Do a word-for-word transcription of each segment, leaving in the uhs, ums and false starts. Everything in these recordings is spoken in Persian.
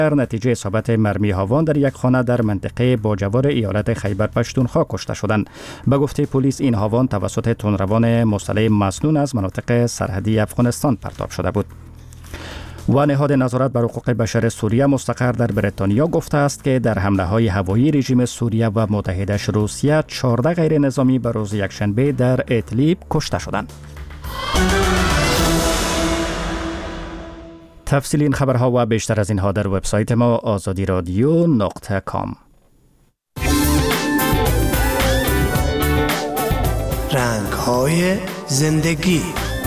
در نتیجه اصابت مرمی هاوان در یک خانه در منطقه باجوار ایالت خیبر پشتونخوا کشته شدند. به گفته پلیس این هاوان توسط تندروان مسلح مسنون از مناطق سرحدی افغانستان پرتاب شده بود. و نهاد نظارت بر حقوق بشر سوریه مستقر در بریتانیا گفته است که در حمله های هوایی رژیم سوریه و متحدش روسیه چهارده غیر نظامی به روز یکشنبه در ادلیب کشته شدند. تفصیل این خبرها و بیشتر از اینها در وبسایت ما آزادی رادیو نقطه کام. رنگ‌های زندگی.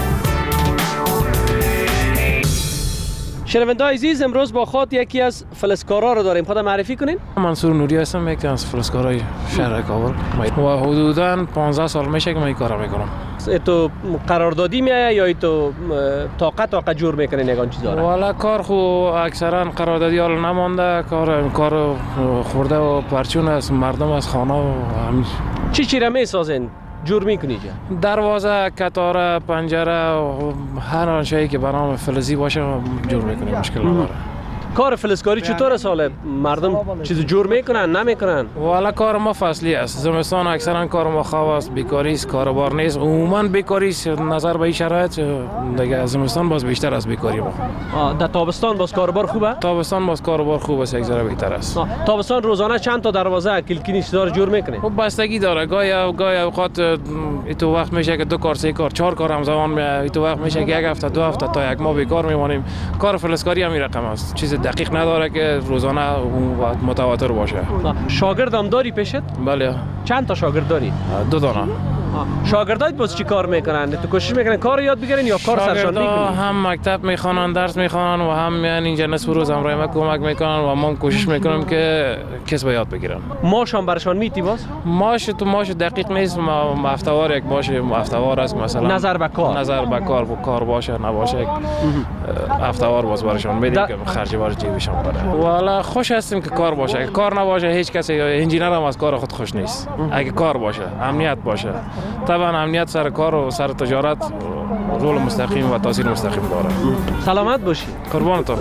شنونده‌های عزیز، امروز با خود یکی از فلزکارا رو داریم. خودم معرفی کنین. منصور نوری هستم، یکی از فلزکارای شهر کابل و حدوداً پانزده سال میشه که من این کارو میکنم. تو قراردادی میای یا تو طاقت طاقت جور میکنین یگان چیزا رو؟ والا کار خو اکثرا قراردادی حال نمانده، کار کار خورده و پرچون از مردم از خانه و همین. چی چی را میسازین؟ جور میکنی جا؟ دروازه، کتاره، پنجره و هر آنچه که برام فلزی باشه جور میکنیم، مشکل نداره. کار فلزکاری چطور ساله؟ مردم چیز جور میکنن نمیکنن؟ والا کار ما فصلی است. زمستان اکثرا کار ما خواب است، بیکاری است، کاربار نیست. عموما بیکاری است. نظر به این شرایط دیگه زمستان باز بیشتر از بیکاری ما. در تابستان باز کاربار خوبه؟ تابستان باز کاربار خوب است، یک ذره بهتر است. تابستان روزانه چند تا دروازه کلکینی چیزا رو جور میکنه؟ خب بستگی داره. گاهی گاهی اوقات تو وقت میشه که دو کار، سه کار، چهار کار همزمان میاد. تو وقت میشه که یک هفته، دو هفته تا یک ماه بیکار میمونیم. کار فلزکاری هم این رقم است. چیز دقیق نداره که روزانه متواتر باشه. شاگرد هم داری پیشت؟ بله. چند تا شاگرد داری؟ دو دانه. شاگردایت باز چی کار میکنن؟ تو کوشش میکنن کار یاد بگیرن یا کار سرشان میکنن؟ هم مکتب میخوانن، درس میخوانن و هم میان اینجا نصف روز همراه ما کمک میکنن و ما کوشش میکنیم که کسب یاد بگیرن. ماش هم برشان میتی باز؟ ماش تو ماش دقیق نیست، ما هفته‌وار یک باشه، هفته‌وار است مثلا. نظر به کار. نظر به کار و کار باشه نباشه. هفته‌وار باز برشان میدیم که خرج بار جیبشان بره. والا خوش هستیم که کار باشه. کار نباشه هیچ کسی، انجینر هم از کار خود خوش نیست. اگه کار باشه، امنیت باشه. طبعا امنیت سر کار و سر تجارت رول مستقیم و تاثیر مستقیم داره. سلامت باشی. قربانتون.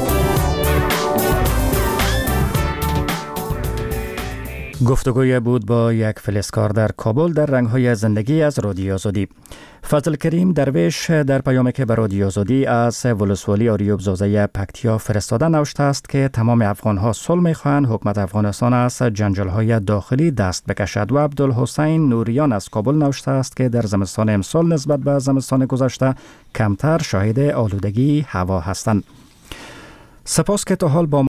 گفتگوی بود با یک فلزکار در کابل در رنگ‌های زندگی از رادیو آزادی. فضل کریم درویش در پیامی که به رادیو آزادی از ولسوالی آریوب زوزه پکتیا فرستاده نوشته است که تمام افغان‌ها صلح می‌خواهند، حکومت افغانستان از جنجال‌های داخلی دست بکشد. و عبدالحسین نوریان از کابل نوشته است که در زمستان امسال نسبت به زمستان گذشته کمتر شاهد آلودگی هوا هستند. سپاس که تا حال با